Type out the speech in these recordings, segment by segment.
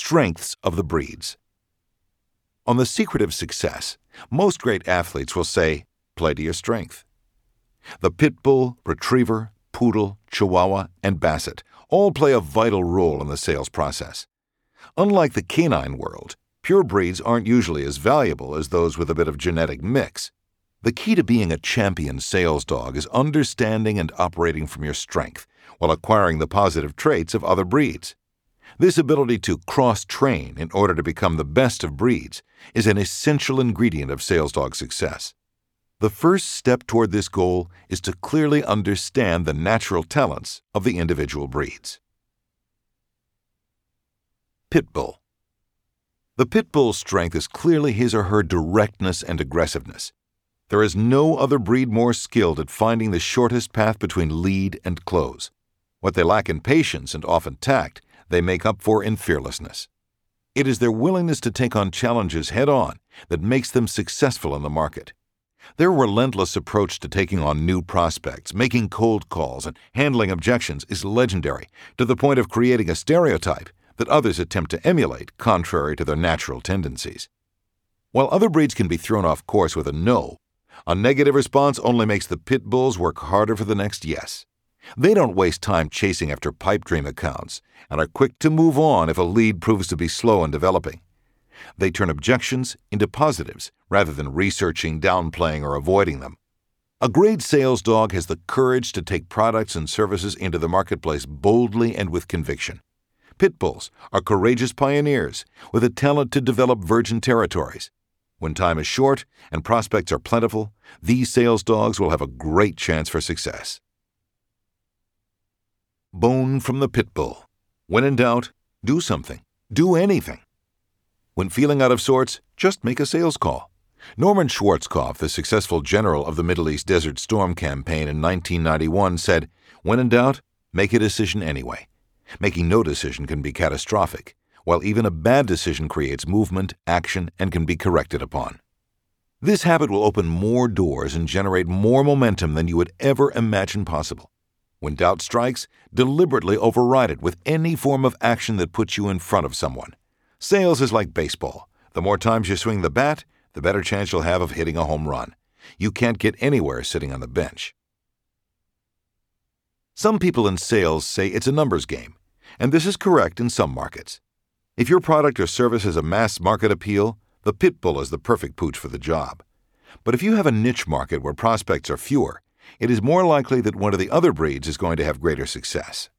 Strengths of the breeds. On The Secret of Success, most great athletes will say, play to your strength. The Pit Bull, Retriever, Poodle, Chihuahua, and Basset all play a vital role in the sales process. Unlike the canine world, pure breeds aren't usually as valuable as those with a bit of genetic mix. The key to being a champion sales dog is understanding and operating from your strength while acquiring the positive traits of other breeds. This ability to cross-train in order to become the best of breeds is an essential ingredient of sales dog success. The first step toward this goal is to clearly understand the natural talents of the individual breeds. Pit Bull. The Pit Bull's strength is clearly his or her directness and aggressiveness. There is no other breed more skilled at finding the shortest path between lead and close. What they lack in patience and often tact, they make up for in fearlessness. It is their willingness to take on challenges head-on that makes them successful in the market. Their relentless approach to taking on new prospects, making cold calls, and handling objections is legendary, to the point of creating a stereotype that others attempt to emulate contrary to their natural tendencies. While other breeds can be thrown off course with a no, a negative response only makes the Pit Bulls work harder for the next yes. They don't waste time chasing after pipe dream accounts and are quick to move on if a lead proves to be slow in developing. They turn objections into positives rather than researching, downplaying, or avoiding them. A great sales dog has the courage to take products and services into the marketplace boldly and with conviction. Pit Bulls are courageous pioneers with a talent to develop virgin territories. When time is short and prospects are plentiful, these sales dogs will have a great chance for success. Bone from the Pit Bull. When in doubt, do something. Do anything. When feeling out of sorts, just make a sales call. Norman Schwarzkopf, the successful general of the Middle East Desert Storm campaign in 1991, said, "When in doubt, make a decision anyway. Making no decision can be catastrophic, while even a bad decision creates movement, action, and can be corrected upon." This habit will open more doors and generate more momentum than you would ever imagine possible. When doubt strikes, deliberately override it with any form of action that puts you in front of someone. Sales is like baseball. The more times you swing the bat, the better chance you'll have of hitting a home run. You can't get anywhere sitting on the bench. Some people in sales say it's a numbers game, and this is correct in some markets. If your product or service has a mass market appeal, the Pit Bull is the perfect pooch for the job. But if you have a niche market where prospects are fewer, it is more likely that one of the other breeds is going to have greater success.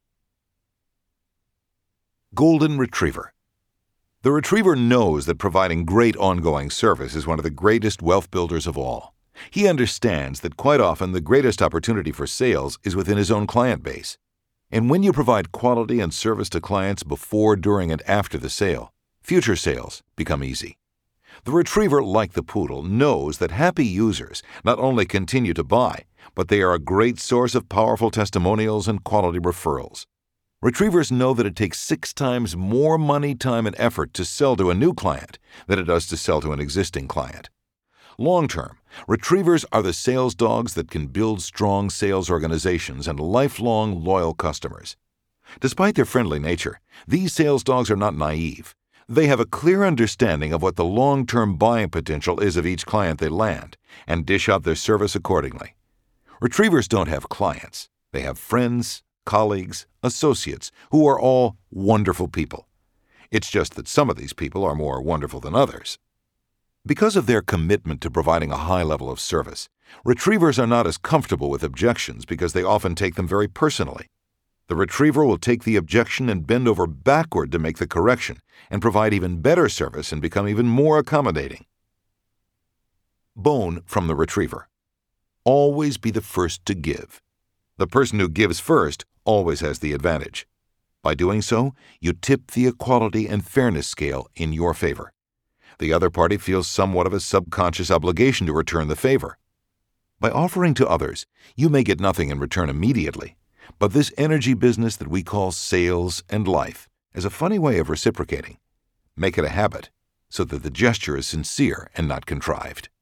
Golden Retriever. The Retriever knows that providing great ongoing service is one of the greatest wealth builders of all. He understands that quite often the greatest opportunity for sales is within his own client base. And when you provide quality and service to clients before, during, and after the sale, future sales become easy. The Retriever, like the Poodle, knows that happy users not only continue to buy, but they are a great source of powerful testimonials and quality referrals. Retrievers know that it takes 6 times more money, time, and effort to sell to a new client than it does to sell to an existing client. Long-term, Retrievers are the sales dogs that can build strong sales organizations and lifelong loyal customers. Despite their friendly nature, these sales dogs are not naive. They have a clear understanding of what the long-term buying potential is of each client they land and dish out their service accordingly. Retrievers don't have clients. They have friends, colleagues, associates, who are all wonderful people. It's just that some of these people are more wonderful than others. Because of their commitment to providing a high level of service, Retrievers are not as comfortable with objections because they often take them very personally. The Retriever will take the objection and bend over backward to make the correction and provide even better service and become even more accommodating. Bone from the Retriever. Always be the first to give. The person who gives first always has the advantage. By doing so, you tip the equality and fairness scale in your favor. The other party feels somewhat of a subconscious obligation to return the favor. By offering to others, you may get nothing in return immediately, but this energy business that we call sales and life is a funny way of reciprocating. Make it a habit so that the gesture is sincere and not contrived.